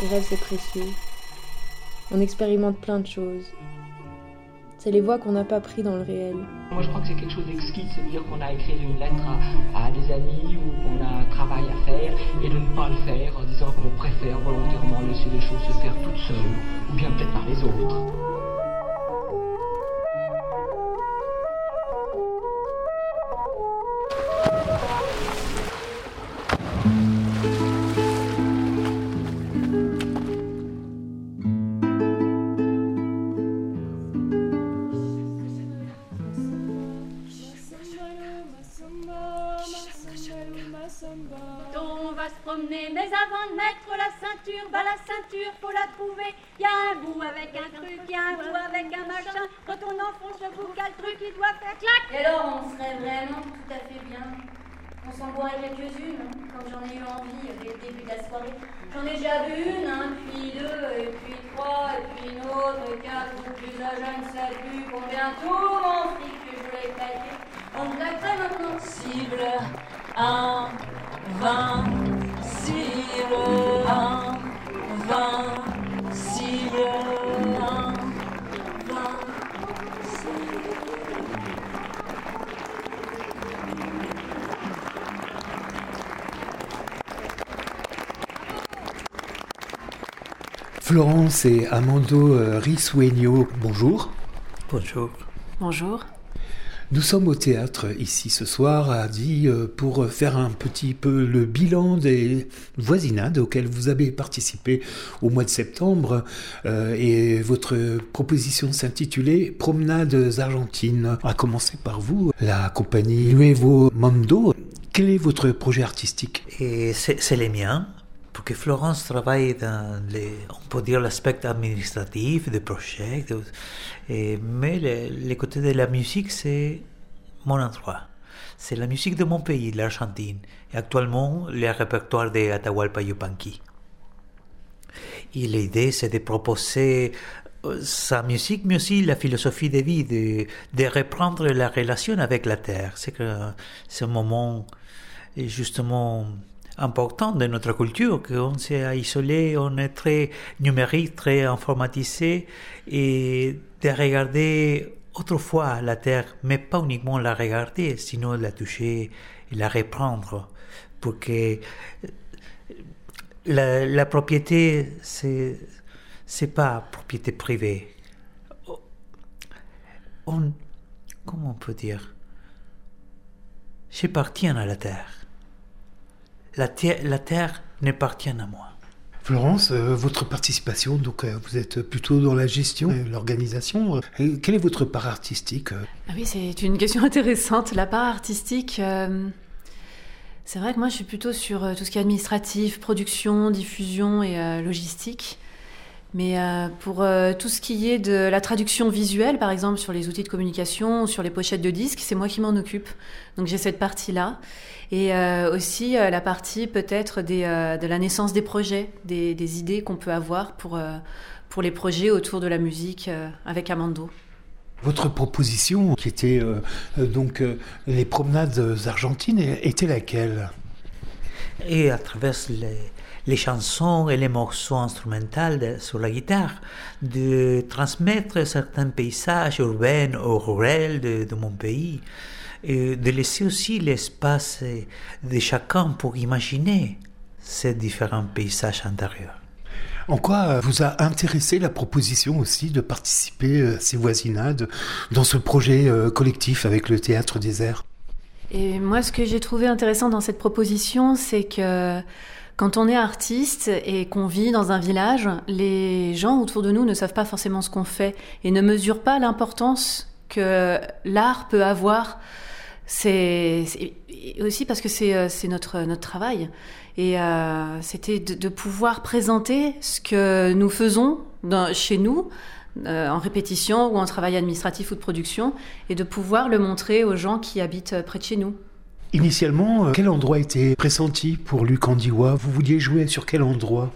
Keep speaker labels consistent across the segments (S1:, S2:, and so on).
S1: Le rêve, c'est précieux. On expérimente plein de choses. C'est les voies qu'on n'a pas prises dans le réel.
S2: Moi, je crois que c'est quelque chose d'exquis de se dire qu'on a écrit une lettre à des amis ou qu'on a un travail à faire et de ne pas le faire en disant qu'on préfère volontairement laisser les choses se faire toutes seules ou bien peut-être par les autres.
S3: On va se promener, mais avant de mettre la ceinture, la ceinture, faut la trouver. Y a un bout avec un truc, y a un bout avec un machin. Quand on enfonce le bout, quel truc, il doit faire clac.
S4: Et alors, on serait vraiment tout à fait bien. On s'en boirait quelques-unes, quand j'en ai eu envie dès le début de la soirée. J'en ai déjà vu une, puis deux, et puis trois, et puis une autre, et quatre, ou plus je ne sais plus combien tout mon fric que je voulais claquer. On me claquerait maintenant.
S5: Cible 1, 20, cible 1, 20, cible 1, 20,
S6: Florence et Amando Risueño, bonjour.
S7: Bonjour.
S8: Bonjour.
S6: Nous sommes au théâtre ici ce soir à Die pour faire un petit peu le bilan des voisinades auxquelles vous avez participé au mois de septembre et votre proposition s'intitulait Promenades argentines. On va commencer par vous, la compagnie Nuevo Mundo. Quel est votre projet artistique?
S7: Et c'est les miens. Pour que Florence travaille dans on peut dire l'aspect administratif des projets, mais le côté de la musique, c'est mon endroit. C'est la musique de mon pays, l'Argentine, et actuellement le répertoire de Atahualpa Yupanqui. Et l'idée, c'est de proposer sa musique, mais aussi la philosophie de vie, de reprendre la relation avec la terre. C'est un moment, justement, important de notre culture, qu'on s'est isolé, on est très numérique, très informatisé, et de regarder autrefois la terre, mais pas uniquement la regarder, sinon la toucher et la reprendre, pour que la propriété, c'est pas propriété privée. Comment on peut dire? J'appartiens à la terre. La terre m'appartient à moi.
S6: Florence, votre participation, donc vous êtes plutôt dans la gestion, l'organisation. Quelle est votre part artistique?
S8: Ah oui, c'est une question intéressante. La part artistique, c'est vrai que moi je suis plutôt sur tout ce qui est administratif, production, diffusion et logistique. Mais pour tout ce qui est de la traduction visuelle, par exemple sur les outils de communication, sur les pochettes de disques, c'est moi qui m'en occupe. Donc j'ai cette partie-là. Et aussi la partie peut-être de la naissance des projets, des idées qu'on peut avoir pour les projets autour de la musique avec Amando.
S6: Votre proposition, qui était donc les promenades argentines, était laquelle?
S7: Et à travers les chansons et les morceaux instrumentaux sur la guitare, de transmettre certains paysages urbains ou ruraux de mon pays, et de laisser aussi l'espace de chacun pour imaginer ces différents paysages intérieurs.
S6: En quoi vous a intéressé la proposition aussi de participer à ces voisinades dans ce projet collectif avec le Théâtre des Airs?
S8: Et moi, ce que j'ai trouvé intéressant dans cette proposition, c'est que quand on est artiste et qu'on vit dans un village, les gens autour de nous ne savent pas forcément ce qu'on fait et ne mesurent pas l'importance que l'art peut avoir. C'est aussi parce que c'est notre travail. Et c'était de pouvoir présenter ce que nous faisons chez nous, en répétition ou en travail administratif ou de production, et de pouvoir le montrer aux gens qui habitent près de chez nous.
S6: Initialement, quel endroit était pressenti pour Luc Andiwa? Vous vouliez jouer sur quel endroit?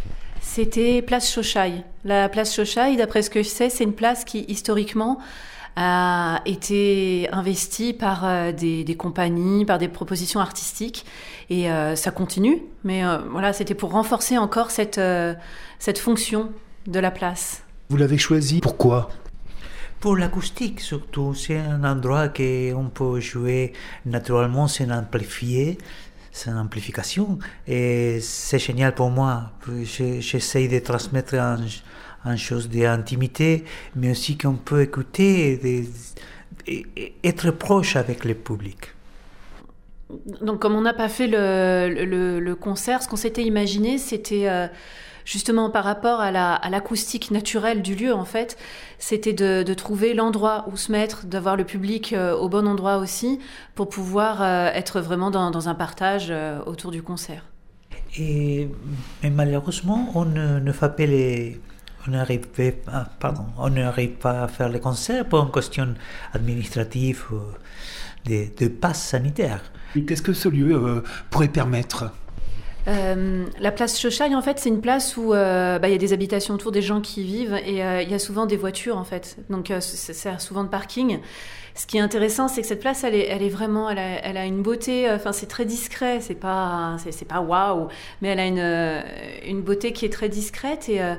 S8: C'était Place Chochaï. La place Chochaï, d'après ce que je sais, c'est une place qui, historiquement, a été investi par des compagnies, par des propositions artistiques, et ça continue. Mais voilà, c'était pour renforcer encore cette fonction de la place.
S6: Vous l'avez choisi, pourquoi ?
S7: Pour l'acoustique surtout, c'est un endroit qu'on peut jouer naturellement sans amplifier, sans amplification, et c'est génial pour moi. J'essaie de transmettre une chose d'intimité, mais aussi qu'on peut écouter et être proche avec le public.
S8: Donc comme on n'a pas fait le concert, ce qu'on s'était imaginé, c'était justement par rapport à l'acoustique naturelle du lieu, en fait, c'était de trouver l'endroit où se mettre, d'avoir le public au bon endroit aussi, pour pouvoir être vraiment dans un partage autour du concert.
S7: Mais malheureusement, on n'arrive pas à faire les concerts pour une question administrative de passe sanitaire.
S6: Et qu'est-ce que ce lieu pourrait permettre ?
S8: La place Chochaille, en fait, c'est une place où y a des habitations autour, des gens qui vivent, et il y a souvent des voitures, en fait. Donc, ça sert souvent de parking. Ce qui est intéressant, c'est que cette place, elle est vraiment, elle a une beauté. Enfin, c'est très discret. C'est pas waouh, mais elle a une beauté qui est très discrète. Et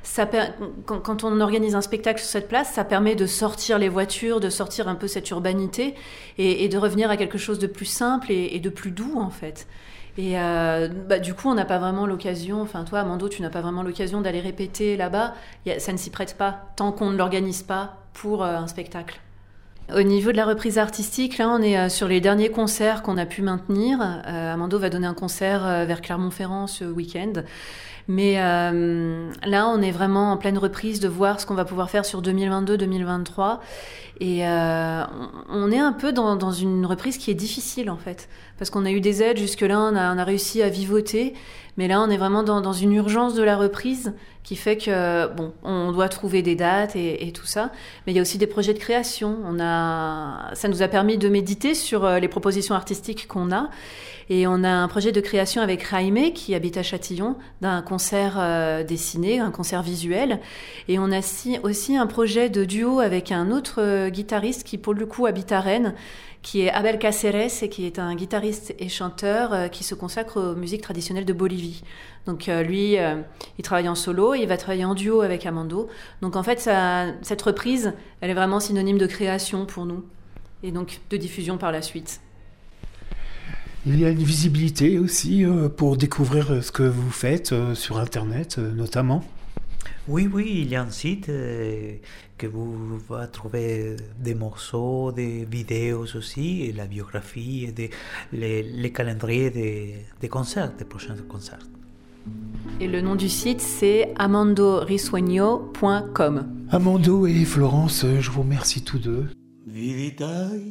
S8: quand on organise un spectacle sur cette place, ça permet de sortir les voitures, de sortir un peu cette urbanité, et de revenir à quelque chose de plus simple et de plus doux, en fait. Et du coup, on n'a pas vraiment l'occasion, enfin toi, Amando, tu n'as pas vraiment l'occasion d'aller répéter là-bas. Ça ne s'y prête pas, tant qu'on ne l'organise pas pour un spectacle. Au niveau de la reprise artistique, là, on est sur les derniers concerts qu'on a pu maintenir. Amando va donner un concert vers Clermont-Ferrand ce week-end. Mais là, on est vraiment en pleine reprise de voir ce qu'on va pouvoir faire sur 2022-2023. Et on est un peu dans une reprise qui est difficile, en fait. Parce qu'on a eu des aides, jusque-là, on a réussi à vivoter. Mais là, on est vraiment dans une urgence de la reprise qui fait que, on doit trouver des dates et tout ça. Mais il y a aussi des projets de création. Ça nous a permis de méditer sur les propositions artistiques qu'on a. Et on a un projet de création avec Jaime, qui habite à Châtillon, d'un concert dessiné, un concert visuel. Et on a aussi un projet de duo avec un autre guitariste qui, pour le coup, habite à Rennes, qui est Abel Cáceres, et qui est un guitariste et chanteur qui se consacre aux musiques traditionnelles de Bolivie. Donc lui, il travaille en solo et il va travailler en duo avec Amando. Donc en fait, cette reprise, elle est vraiment synonyme de création pour nous, et donc de diffusion par la suite.
S6: Il y a une visibilité aussi pour découvrir ce que vous faites sur Internet notamment.
S7: Oui, il y a un site que vous allez trouver des morceaux, des vidéos aussi, et la biographie, et les calendriers des concerts, des prochains concerts.
S8: Et le nom du site, c'est amandorisueño.com.
S6: Amando et Florence, je vous remercie tous deux.
S9: Viditay,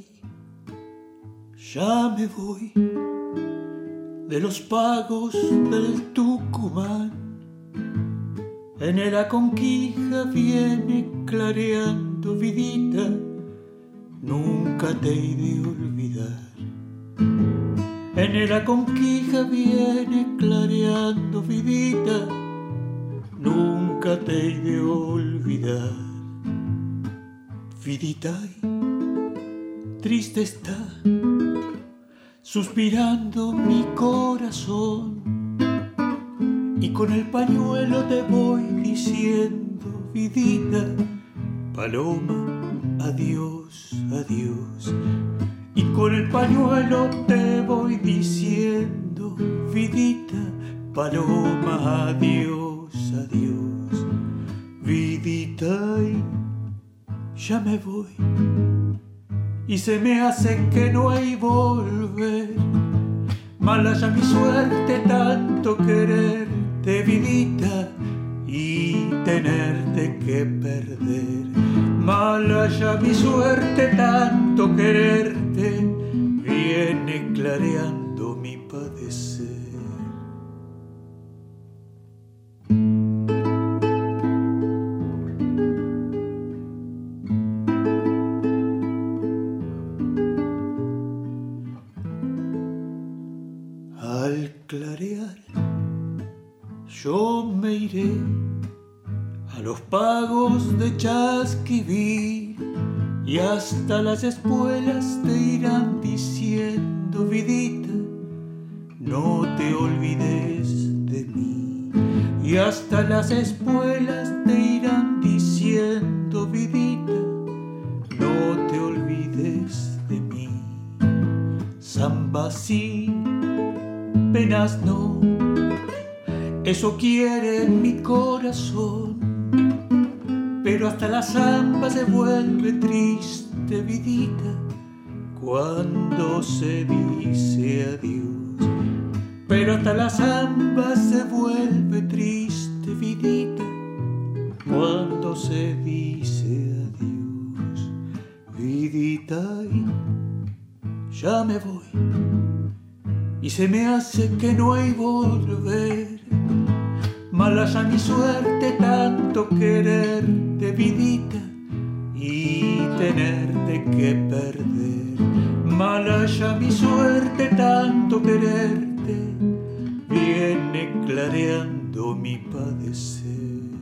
S9: ya me voy de los pagos del Tucumán. En el Aconquija viene clareando, vidita, nunca te he de olvidar. En el Aconquija viene clareando, vidita, nunca te he de olvidar. Viditay, triste está, suspirando mi corazón, y con el pañuelo te voy diciendo, vidita, paloma, adiós, adiós. Y con el pañuelo te voy diciendo, vidita, paloma, adiós, adiós. Vidita, ya me voy, y se me hace que no hay volver. Mala ya mi suerte tanto quererte, vidita, y tenerte que perder. Mala ya mi suerte tanto quererte, viene clareando mi padecer. Al clarear yo me iré a los pagos de Chasquivir, y hasta las espuelas te irán diciendo, vidita, no te olvides de mí. Y hasta las espuelas te irán diciendo, vidita, no te olvides de mí. Zamba sí, penas no, eso quiere mi corazón. Pero hasta la zamba se vuelve triste, vidita, cuando se dice adiós. Pero hasta la zamba se vuelve triste, vidita, cuando se dice adiós. Vidita, ya me voy, y se me hace que no hay volver. Mala ya mi suerte tanto quererte, vidita, y tenerte que perder. Mala ya mi suerte tanto quererte, viene clareando mi padecer.